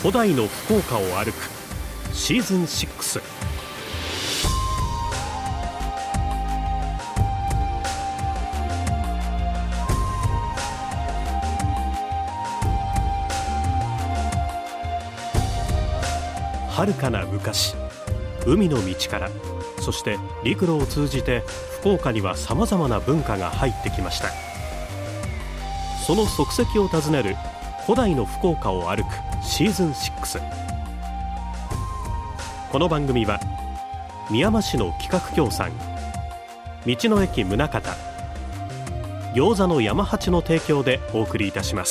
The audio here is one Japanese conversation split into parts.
古代の福岡を歩くシーズン6。遥かな昔、海の道から、そして陸路を通じて福岡にはさまざまな文化が入ってきました。その足跡を訪ねる古代の福岡を歩くシーズン6。この番組はみやま市の企画協賛、道の駅宗像、餃子の山八の提供でお送りいたします。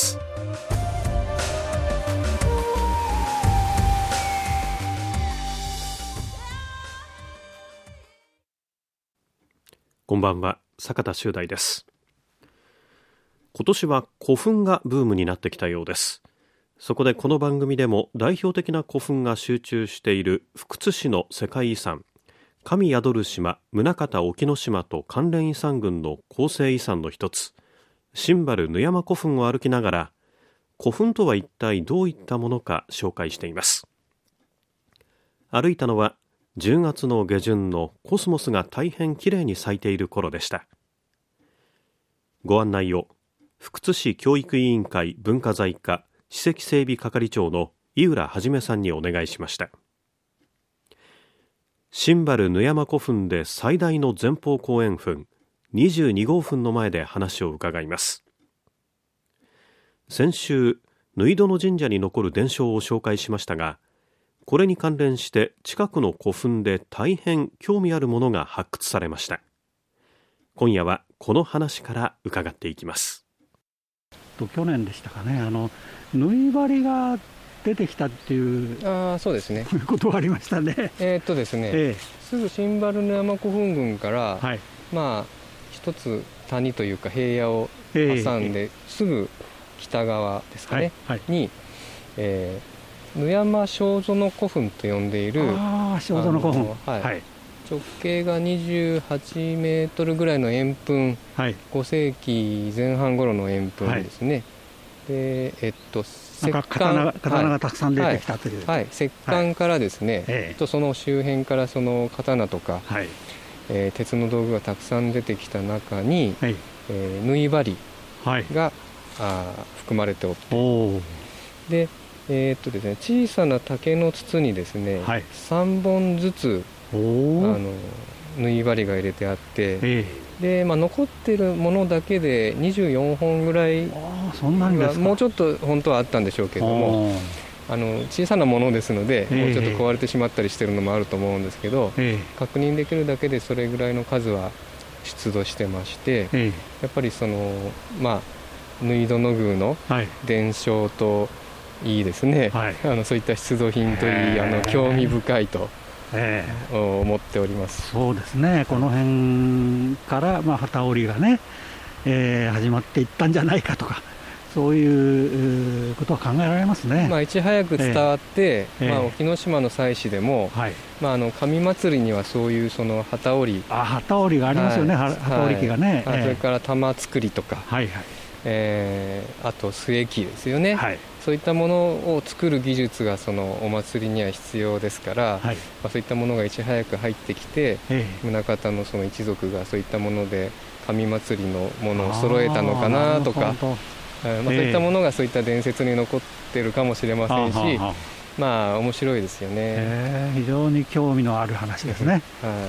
こんばんは、坂田修大です。今年は古墳がブームになってきたようです。そこでこの番組でも代表的な古墳が集中している福津市の世界遺産、神宿る島宗像沖ノ島と関連遺産群の構成遺産の一つ、新原沼山古墳を歩きながら、古墳とは一体どういったものか紹介しています。歩いたのは10月の下旬のコスモスが大変きれいに咲いている頃でした。ご案内を福津市教育委員会文化財課史跡整備係長の井浦はじめさんにお願いしました。新原沼山古墳で最大の前方後円墳22号墳の前で話を伺います。先週、縫戸の神社に残る伝承を紹介しましたが、これに関連して近くの古墳で大変興味あるものが発掘されました。今夜はこの話から伺っていきます。 去年でしたかね、縫い針が出てきたっていうそうですねことがありましたね。 ですね、すぐ新原沼山古墳群から、一つ谷というか平野を挟んで、すぐ北側ですかね、に、沼山正園古墳と呼んでいる正園古墳、 直径が28メートルぐらいの円墳、5世紀前半頃の円墳ですね。で、石棺がたくさん出てきたという、 石棺からですね、その周辺からその刀とか、鉄の道具がたくさん出てきた中に、縫い針が、含まれておって、でですね、小さな竹の筒にですね、3本ずつ縫い針が入れてあって、で残っているものだけで24本ぐらい、もうちょっと本当はあったんでしょうけども、小さなものですので、もうちょっと壊れてしまったりしてるのもあると思うんですけど、確認できるだけでそれぐらいの数は出土してまして、やっぱりその縫戸の宮の伝承といいですね、そういった出土品といい興味深いと思っております。 そうですね、この辺から機織りがね、始まっていったんじゃないかとか、そういうことは考えられますね。 いち早く伝わって、沖ノ島の祭祀でも、神祭りにはそういうその機織りがありますよね、機織り機がね、 それから玉作りとか、あと末木ですよね、そういったものを作る技術がそのお祭りには必要ですから、そういったものがいち早く入ってきて、宗像のその一族がそういったもので神祭りのものを揃えたのかなとか、そういったものがそういった伝説に残ってるかもしれませんし、面白いですよね。 非常に興味のある話ですね。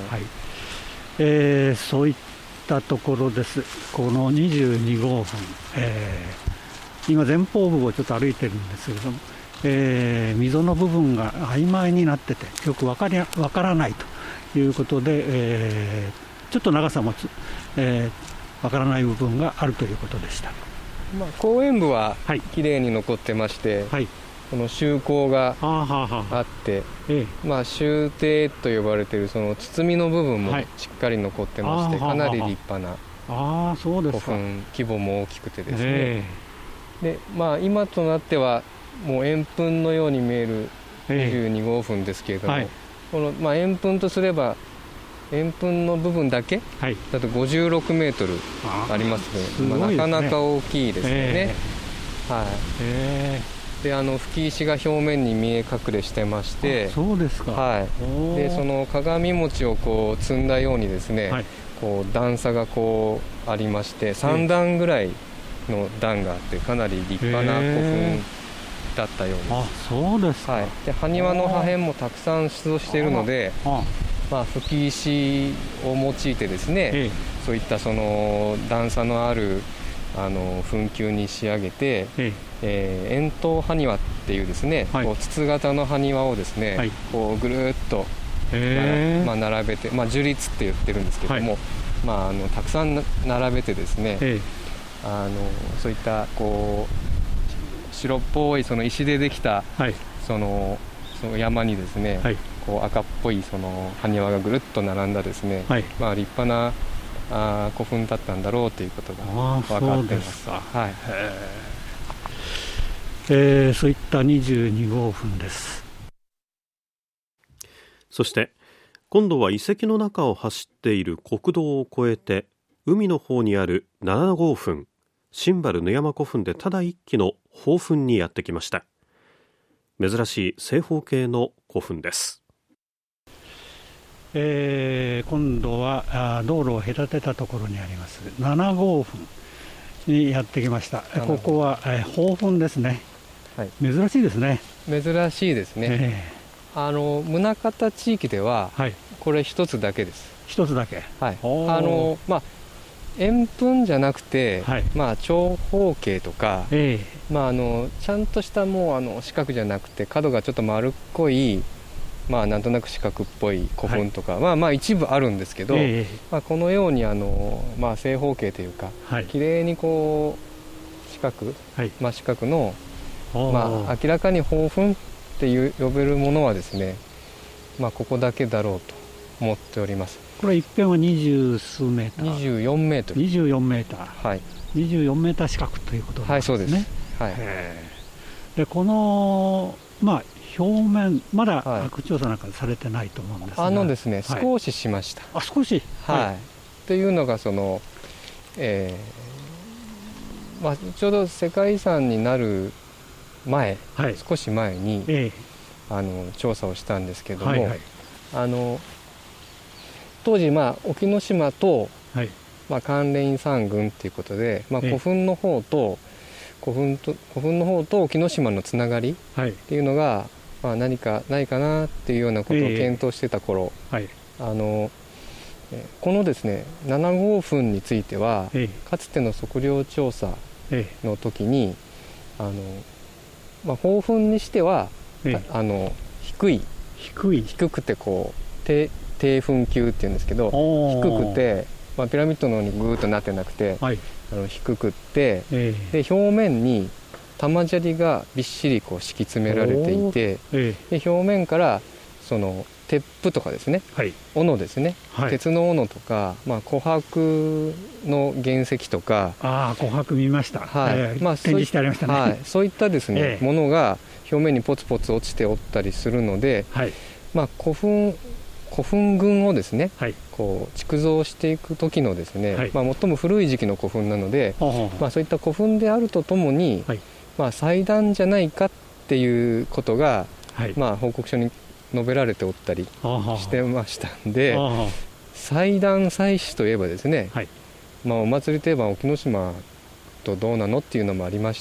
そういったところです。この22号墳、今前方部をちょっと歩いてるんですけれども、溝の部分が曖昧になっててよくわからないということで、ちょっと長さもわからない部分があるということでした。 後円部はきれいに残ってまして、この周口があって、周底と呼ばれているその包みの部分もしっかり残ってまして、かなり立派な古墳、規模も大きくてですね、で今となってはもう円墳のように見える22号墳ですけれども、この円墳とすれば円墳の部分だけだと56メートルありますので、なかなか大きいですよね。 で吹石が表面に見え隠れしてまして、 そうですか、 はい、でその鏡餅をこう積んだようにですね、はい、こう段差がこうありまして、3段ぐらいの段があって、かなり立派な古墳だったようです。 あ、そうですか、 はい、で埴輪の破片もたくさん出土しているので、吹石を用いてですね、そういったその段差のある墳丘に仕上げて、円筒埴輪っていうですね、はい、こう筒型の埴輪をですね、はい、こうぐるっと、並べて、樹立って言ってるんですけども、はい、たくさん並べてですね、そういったこう白っぽいその石でできた、はい、その山にですね、はい、こう赤っぽいその埴輪がぐるっと並んだですね、はい、立派な古墳だったんだろうということが分かっています。はい、 そういった22号墳です。 そして今度は遺跡の中を走っている国道を越えて海の方にある7号墳、新原沼山古墳でただ一基の宝墳にやってきました。珍しい正方形の古墳です。 今度は道路を隔てたところにあります7号墳にやってきました。ここは宝墳ですね、はい、珍しいですね。 珍しいですね、宗像地域ではこれ一つだけです。 一つだけ、 はい、円墳じゃなくて、はい、長方形とか、ちゃんとしたもう四角じゃなくて角がちょっと丸っこい、なんとなく四角っぽい古墳とか、はい、一部あるんですけど、このように正方形というか、きれいにこう四角、真四角の、明らかに宝墳って呼べるものはですね、ここだけだろうと思っております。 これ一辺は20数メーター、 24メートル、 24メーター、はい、24メーター四角ということなんですね。はい、そうです。はい、でこの表面まだ発掘調査なんかされてないと思うんですが、 ですね、少ししました。 少し、 はい、というのがその、ちょうど世界遺産になる前、少し前に、調査をしたんですけども、当時沖ノ島と、関連山群ということで、古墳の方と沖ノ島のつながりっていうのが、何かないかなっていうようなことを検討してた頃、このですね7号墳については、かつての測量調査の時に宝墳にしては、低くてこう低墳丘っていうんですけど、低くて、ピラミッドのようにグーッとなってなくて、低くって、で表面に玉砂利がびっしりこう敷き詰められていて、で表面からその鉄符とかですね、斧ですね、鉄の斧とか、琥珀の原石とか、 琥珀見ました、展示してありましたね、 そういったですね、ものが表面にポツポツ落ちておったりするので、古墳群をですね、こう築造していく時のですね、最も古い時期の古墳なので、そういった古墳であるとともに、祭壇じゃないかっていうことが、報告書に述べられておったりしてましたんで、祭壇祭祀といえばですね、お祭りといえば沖ノ島とどうなのっていうのもありまして、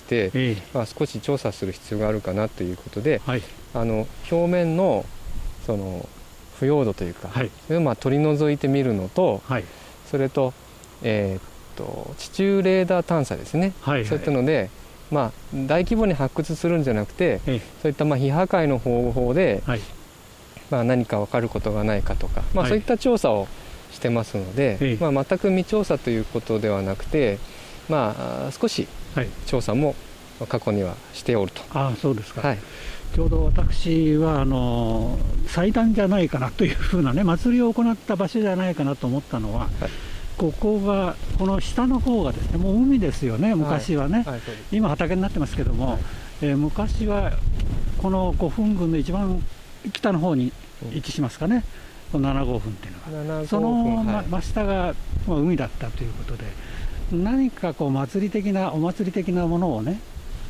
少し調査する必要があるかなということで、表面のその腐葉土というか、それを取り除いてみるのと、それと、地中レーダー探査ですね、そういったので、大規模に発掘するんじゃなくて、そういった非破壊の方法で、何か分かることがないかとか、そういった調査をしてますので、全く未調査ということではなくて、少し調査も過去にはしておると。 そうですか、ちょうど私は祭壇じゃないかなというふうなね、祭りを行った場所じゃないかなと思ったのは、ここがこの下の方がですね、もう海ですよね、昔はね、今畑になってますけども、昔はこの古墳群の一番北の方に位置しますかね、この7号墳っていうのが、その真下が海だったということで、何かこうお祭り的なものをね、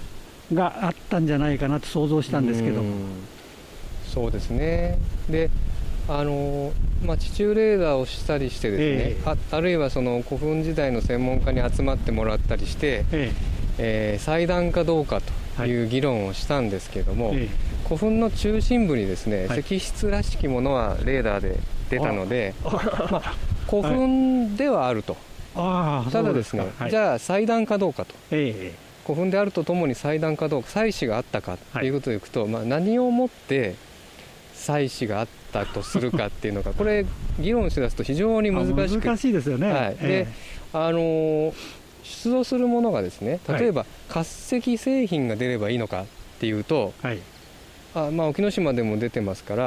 があったんじゃないかなと想像したんですけども。 そうですね。で地中レーダーをしたりしてですね、あるいはその古墳時代の専門家に集まってもらったりして、祭壇かどうかという議論をしたんですけども、古墳の中心部にですね、石室らしきものはレーダーで出たので、古墳ではあると。ただですね、じゃあ祭壇かどうかと、古墳であるとともに祭壇かどうか、祭祀があったかということでいくと、何をもって祭祀があったとするかっていうのが、これ議論しだすと非常に難しいですよね。 で出土するものがですね、例えば滑石製品が出ればいいのかっていうと、沖ノ島でも出てますから、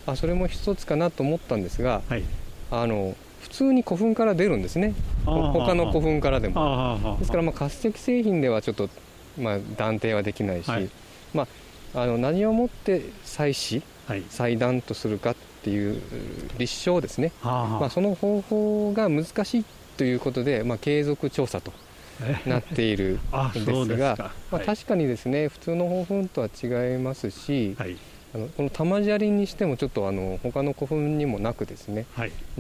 それも一つかなと思ったんですが、普通に古墳から出るんですね、他の古墳からでも。ですから滑石製品ではちょっと断定はできないし、何をもって祭祀、祭壇とするかっていう立証ですね、その方法が難しいということで、継続調査となっているんですが、確かにですね、普通の古墳とは違いますし、この玉砂利にしてもちょっと他の古墳にもなくですね、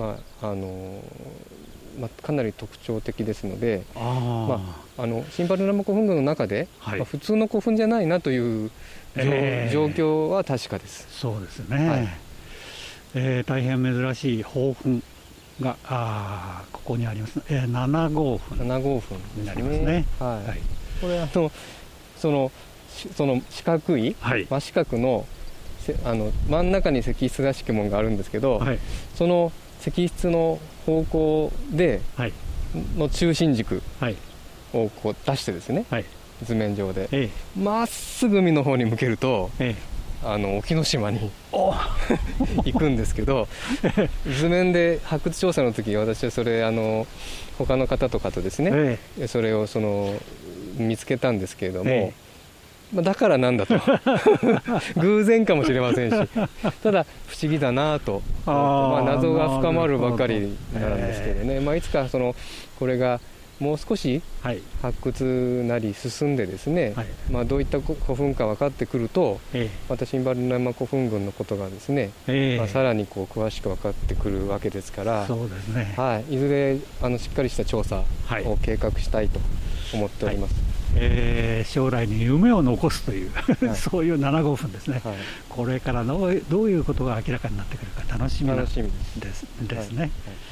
かなり特徴的ですので、シンバルラマ古墳群の中で、普通の古墳じゃないなという状況は確かです。 そうですね、大変珍しい宝墳がここにあります。7号墳になりますね。これその四角い、真四角の真ん中に石室らしきものがあるんですけど、その石室の方向での中心軸をこう出してですね、図面上でまっすぐ海の方に向けると、沖ノ島に行くんですけど、図面で発掘調査の時、私はそれ他の方とかとですね、それを見つけたんですけれども、だからなんだと偶然かもしれませんし、ただ不思議だなと、謎が深まるばかりなんですけどね、いつかこれがもう少し発掘なり進んでですね、どういった古墳か分かってくると、またシンバルラマ古墳群のことがですね、さらに詳しく分かってくるわけですから、 そうですね、 いずれしっかりした調査を計画したいと思っております。 将来に夢を残すというそういう7号墳ですね、これからどういうことが明らかになってくるか楽しみですね。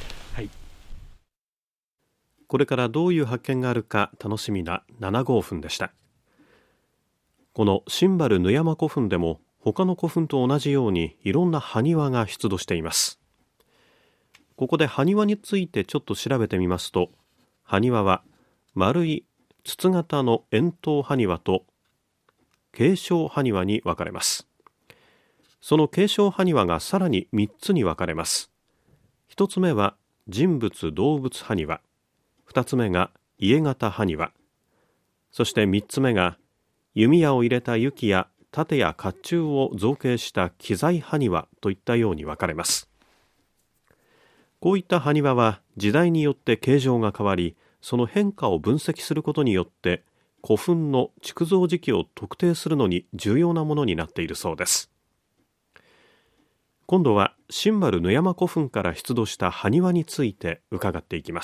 これからどういう発見があるか楽しみな7号墳でした。このシンバルヌヤマ古墳でも他の古墳と同じようにいろんな埴輪が出土しています。ここで埴輪についてちょっと調べてみますと、埴輪は丸い筒型の円筒埴輪と継承埴輪に分かれます。その継承埴輪がさらに3つに分かれます。1つ目は人物動物埴輪、2つ目が家型埴輪、そして3つ目が弓矢を入れた弓や盾や甲冑を造形した機材埴輪といったように分かれます。こういった埴輪は時代によって形状が変わり、その変化を分析することによって古墳の築造時期を特定するのに重要なものになっているそうです。今度はシンバルヌヤマ古墳から出土した埴輪について伺っていきます。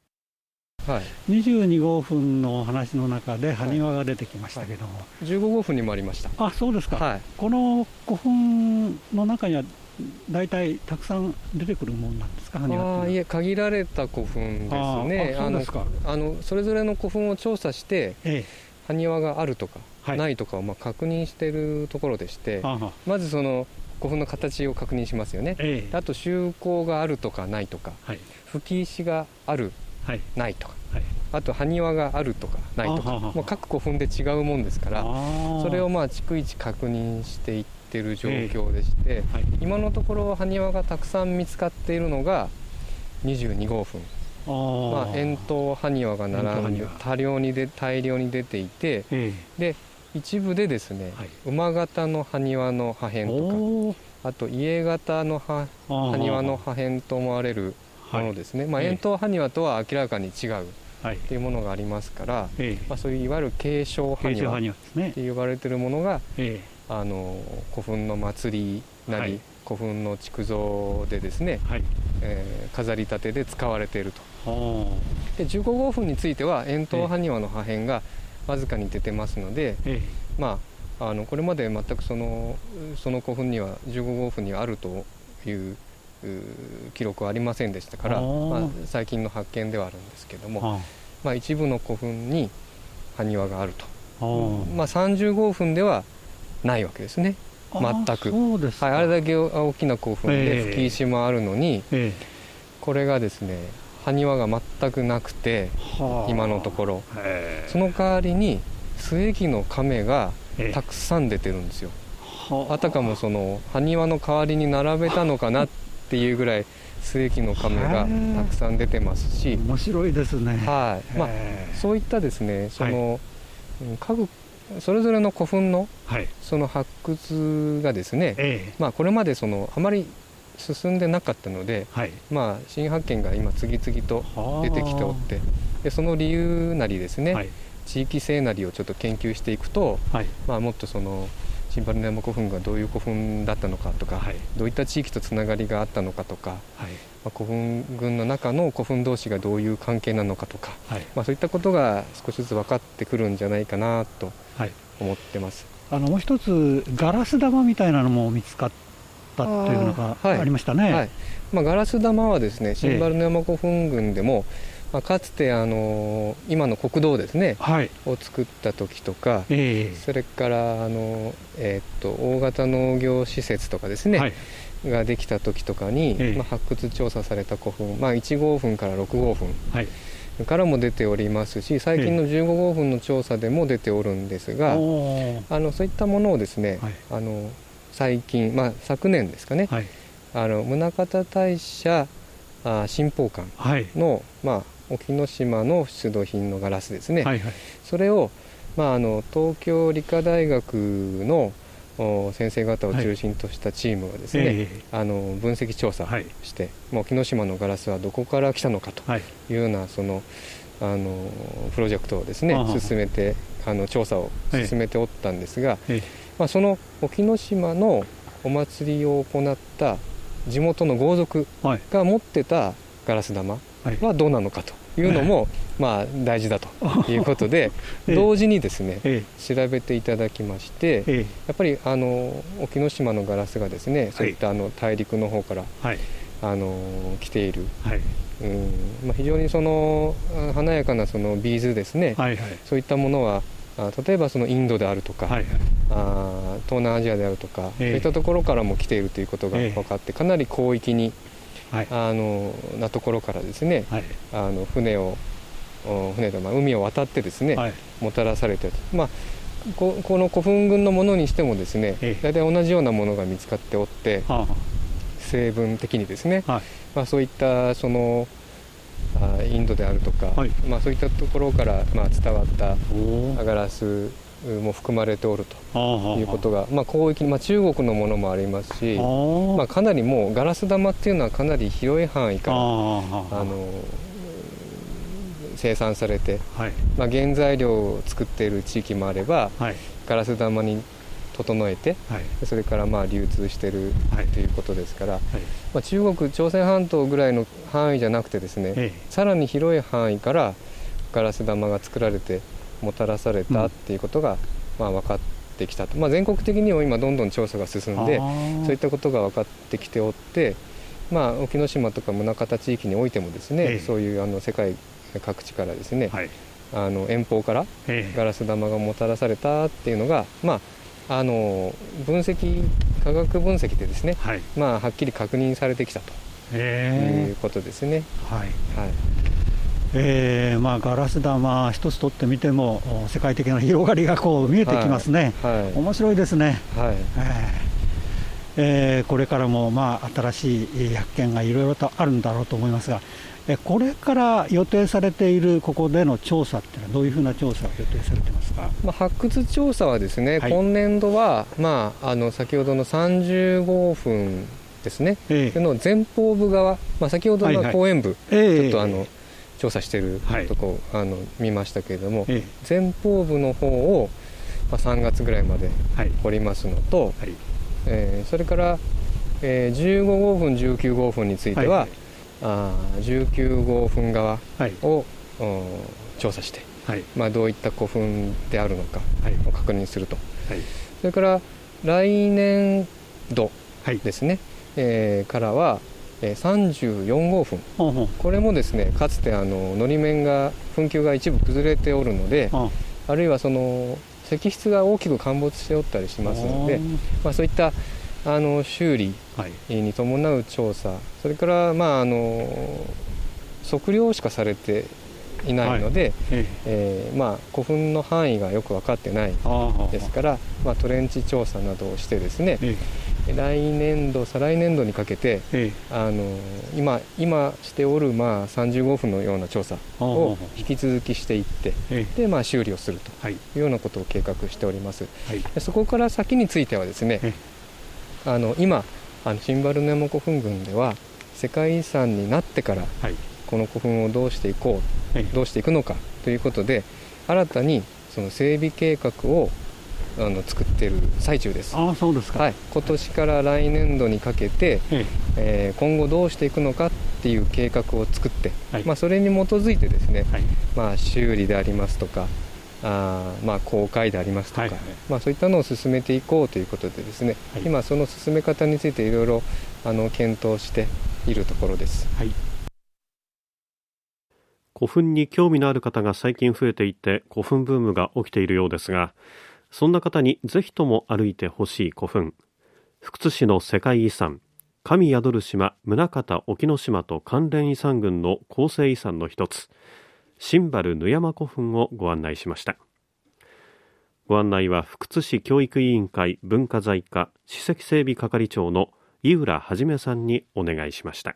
22号墳の話の中で埴輪が出てきましたけども、 15号墳にもありました。 そうですか、この古墳の中には大体たくさん出てくるものなんですか、埴輪って。 いえ、限られた古墳ですね。それぞれの古墳を調査して、埴輪があるとかないとかを確認しているところでして、まずその古墳の形を確認しますよね。あと周口があるとかないとか、吹き石がある、ないとか、あと埴輪があるとかないとか、各古墳で違うもんですから、それを逐一確認していっている状況でして、今のところ埴輪がたくさん見つかっているのが22号墳、円筒埴輪が並んで大量に出ていて、で一部でですね、馬型の埴輪の破片とか、あと家型の埴輪の破片と思われるものですね。円筒埴輪とは明らかに違うっていうものがありますから、そういういわゆる継承埴輪って呼ばれているものが、古墳の祭りなり、古墳の築造でですね、飾り立てで使われていると。で15号墳については円筒埴輪の破片がわずかに出てますので、これまで全くその古墳には15号墳にはあるという記録はありませんでしたから、最近の発見ではあるんですけども、一部の古墳に埴輪があると。30号墳ではないわけですね、全く。あれだけ大きな古墳で吹石もあるのに、これがですね埴輪が全くなくて、今のところその代わりに末木の亀がたくさん出てるんですよ。あたかもその埴輪の代わりに並べたのかなっていうぐらい末木の亀がたくさん出てますし、 面白いですね。 そういったですね、その各それぞれの古墳のその発掘がですね、これまでそのあまり進んでなかったので、新発見が今次々と出てきておって、でその理由なりですね、地域性なりをちょっと研究していくと、もっとその新原山古墳がどういう古墳だったのかとか、どういった地域とつながりがあったのかとか、古墳群の中の古墳同士がどういう関係なのかとか、そういったことが少しずつ分かってくるんじゃないかなと思ってます。 もう一つガラス玉みたいなのも見つかったというのがありましたね。 ガラス玉はですね、新原山古墳群でも、かつて今の国道ですね、を作った時とか、それから大型農業施設とかですね、ができた時とかに、発掘調査された古墳、1号墳から6号墳からも出ておりますし、最近の15号墳の調査でも出ておるんですが、そういったものをですね、最近、昨年ですかね、宗像大社新宝館の、沖ノ島の出土品のガラスですね、それを、東京理科大学の先生方を中心としたチームがですね、分析調査して、沖ノ島のガラスはどこから来たのかというようなそのプロジェクトをですね進めて調査を進めておったんですが、その沖ノ島のお祭りを行った地元の豪族が持ってたガラス玉はどうなのかというのも大事だということで同時にですね調べていただきまして、やっぱり沖ノ島のガラスがですねそういった大陸の方から来ている、非常にその華やかなそのビーズですね、そういったものは例えばそのインドであるとか、東南アジアであるとか、そういったところからも来ているということが分かって、かなり広域になところからですね、船で海を渡ってですね、もたらされて、この古墳群のものにしてもですね、大体同じようなものが見つかっておって、成分的にですね、そういったそのインドであるとか、そういったところから伝わったガラスも含まれておるということが、広域に、中国のものもありますし、かなりもうガラス玉っていうのはかなり広い範囲から生産されて、原材料を作っている地域もあれば、ガラス玉に整えて、それから流通しているということですから、中国朝鮮半島ぐらいの範囲じゃなくてですね、さらに広い範囲からガラス玉が作られてもたらされたっていうことが分かってきたと、全国的にも今どんどん調査が進んでそういったことが分かってきておって、沖ノ島とか宗像地域においてもですね、そういう世界各地からですね、遠方からガラス玉がもたらされたっていうのが分析科学分析でですね、はっきり確認されてきたということですね。 ガラス玉一つ取ってみても世界的な広がりがこう見えてきますね。面白いですね。これからも新しい発見がいろいろとあるんだろうと思いますが、これから予定されているここでの調査っていうのはどういうふうな調査が予定されてますか？ 発掘調査はですね、今年度は、先ほどの30号墳ですね、の前方部側、先ほどの公園部、ちょっと調査しているところ、見ましたけれども、前方部の方を、3月ぐらいまで掘りますのと、それから、15号墳19号墳については、19号墳側を、調査して、どういった古墳であるのかを確認すると、それから来年度ですね、からは34号墳、これもですね、かつてのり面が墳丘が一部崩れておるので、あるいはその石室が大きく陥没しておったりしますので、そういった修理に伴う調査、それから測量しかされていないので、古墳の範囲がよく分かってないですから、トレンチ調査などをしてですね、来年度再来年度にかけて、今しておる35分のような調査を引き続きしていって、で修理をするというようなことを計画しております。そこから先についてはですね、今新バルネモ古墳群では世界遺産になってから、この古墳をどうしていくのかということで、新たにその整備計画を作っている最中です。 そうですか。 今年から来年度にかけて、今後どうしていくのかっていう計画を作って、それに基づいてですね、修理でありますとか、公開でありますとか、そういったのを進めていこうということでですね、今その進め方についていろいろ検討しているところです。 古墳に興味のある方が最近増えていて、古墳ブームが起きているようですが、そんな方にぜひとも歩いてほしい古墳、福津市の世界遺産神宿る島宗像沖ノ島と関連遺産群の構成遺産の一つ、新原沼山古墳をご案内しました。ご案内は福津市教育委員会文化財課史跡整備係長の井浦はじめさんにお願いしました。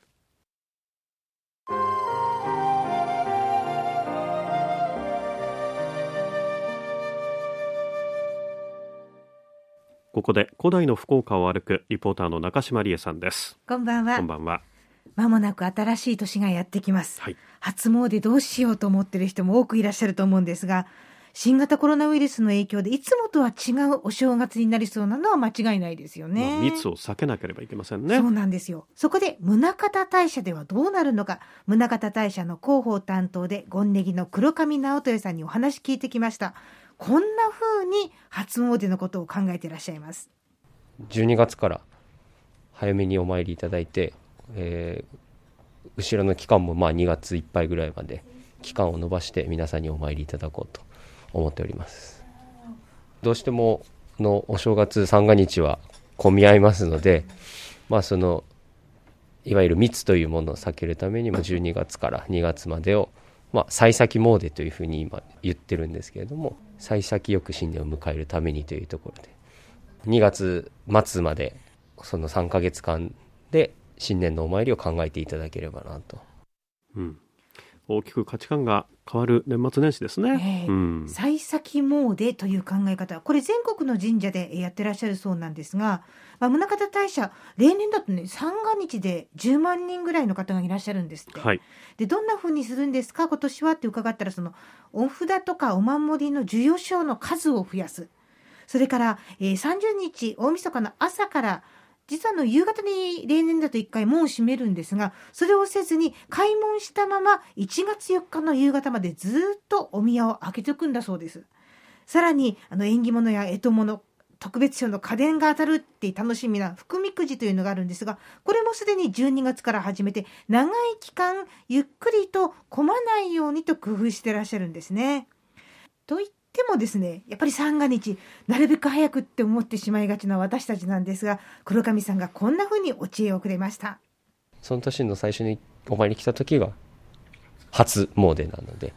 ここで古代の福岡を歩くリポーターの中島理恵さんです。 こんばんは。 こんばんは。 まもなく新しい年がやってきます、初詣どうしようと思っている人も多くいらっしゃると思うんですが、新型コロナウイルスの影響でいつもとは違うお正月になりそうなのは間違いないですよね。 密を避けなければいけませんね。 そうなんですよ。そこで宗像大社ではどうなるのか、宗像大社の広報担当で権禰宜の黒上直豊さんにお話聞いてきました。こんな風に初詣のことを考えていらっしゃいます。 12月から早めにお参りいただいて、後ろの期間も2月いっぱいぐらいまで期間を延ばして皆さんにお参りいただこうと思っております。どうしてものお正月三が日は混み合いますので、そのいわゆる密というものを避けるためにも12月から2月までを幸先詣というふうに今言ってるんですけれども、幸先よく新年を迎えるためにというところで、2月末までその3ヶ月間で新年のお参りを考えていただければなと。 大きく価値観が変わる年末年始ですね。 幸先詣という考え方、これ全国の神社でやってらっしゃるそうなんですが、宗像大社例年だとね、三が日で10万人ぐらいの方がいらっしゃるんですって、でどんな風にするんですか今年はって伺ったら、そのお札とかお守りの授与所の数を増やす、それから、30日大晦日の朝から実は夕方に例年だと1回門を閉めるんですが、それをせずに開門したまま1月4日の夕方までずっとお宮を開けておくんだそうです。さらに縁起物や干支物、特別賞の家電が当たるっていう楽しみな福みくじというのがあるんですが、これもすでに12月から始めて、長い期間ゆっくりと混まないようにと工夫してらっしゃるんですね。と言ってもですね、やっぱり三が日なるべく早くって思ってしまいがちな私たちなんですが、黒上さんがこんな風にお知恵をくれました。 その年の最初にお参り来た時が初詣なので、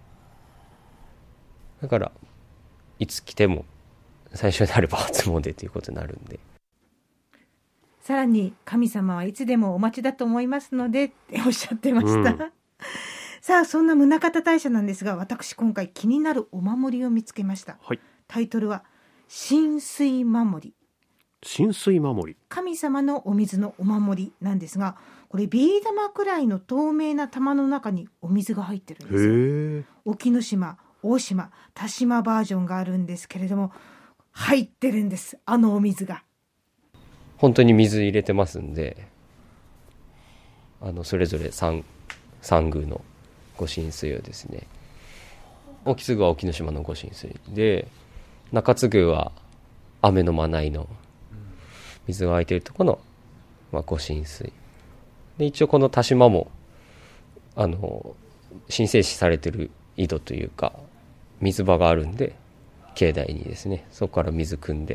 だからいつ来ても最初であれば初詣ということになるんで、 さらに神様はいつでもお待ちだと思いますのでっておっしゃってました、さあそんな宗像大社なんですが、私今回気になるお守りを見つけました、タイトルは神水守り。 神水守り、 神様のお水のお守りなんですが、 これビー玉くらいの透明な玉の中にお水が入ってるんですよ。沖ノ島、大島、田島バージョンがあるんですけれども、入ってるんです、あのお水が。 本当に水入れてますんで、それぞれ三宮の御神水をですね、沖津宮は沖ノ島の御神水で、中津宮は雨の真名の水が湧いているところの、御神水で、一応この田島も神聖視されている井戸というか水場があるんで、境内にですね、そこから水汲んで、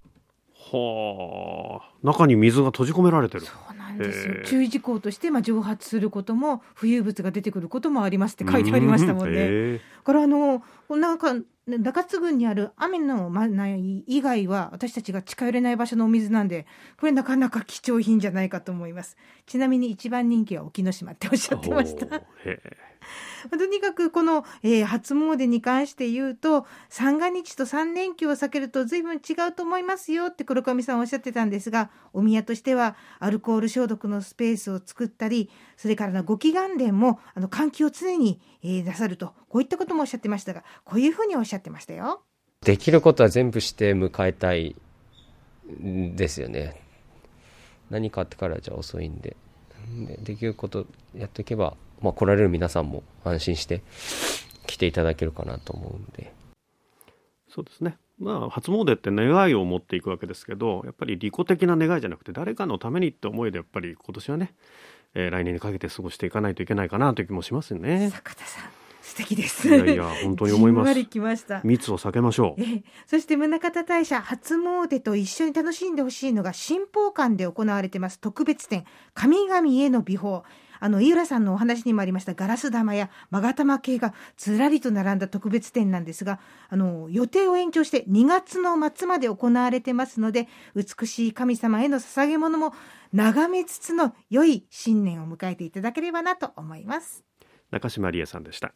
はあ、中に水が閉じ込められてる。 そうなんですよ。注意事項として、蒸発することも浮遊物が出てくることもありますって書いてありましたもんね。だからなんか中津郡にある雨の真名以外は私たちが近寄れない場所のお水なんで、これなかなか貴重品じゃないかと思います。ちなみに一番人気は沖ノ島っておっしゃってました。とにかくこの、初詣に関して言うと、三が日と3連休を避けると随分違うと思いますよって黒上さんおっしゃってたんですが、お宮としてはアルコール消毒のスペースを作ったり、それからのご祈願殿も換気を常に、なさると、こういったこともおっしゃってましたが、こういうふうにおっしゃってましたよ。 できることは全部して迎えたいんですよね。何かあってからじゃ遅いんで、できることやっていけば、来られる皆さんも安心して来ていただけるかなと思うんで。 そうですね。初詣って願いを持っていくわけですけど、やっぱり利己的な願いじゃなくて、誰かのためにって思いで、やっぱり今年はね、来年にかけて過ごしていかないといけないかなという気もしますよね。 坂田さん、素敵です。 いや本当に思います。 じんわりきました。 密を避けましょう。 そして宗像大社初詣と一緒に楽しんでほしいのが、神宝館で行われてます特別展、神々への美宝。井浦さんのお話にもありましたガラス玉や勾玉系がずらりと並んだ特別展なんですが、予定を延長して2月の末まで行われてますので、美しい神様への捧げ物も眺めつつの良い新年を迎えていただければなと思います。 中島理恵さんでした。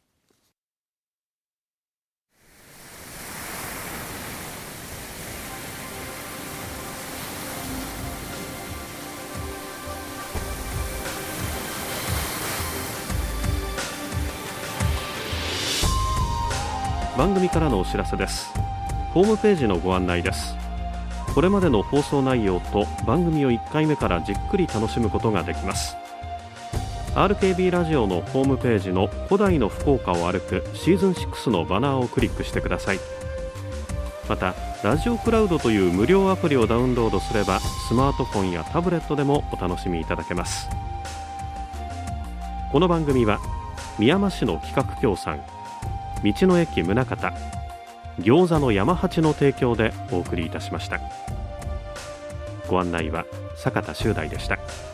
番組からのお知らせです。ホームページのご案内です。これまでの放送内容と番組を1回目からじっくり楽しむことができます。 RKB ラジオのホームページの古代の福岡を歩くシーズン6のバナーをクリックしてください。またラジオクラウドという無料アプリをダウンロードすれば、スマートフォンやタブレットでもお楽しみいただけます。この番組は宮間市の企画協賛、道の駅宗像、餃子の山八の提供でお送りいたしました。ご案内は坂田修大でした。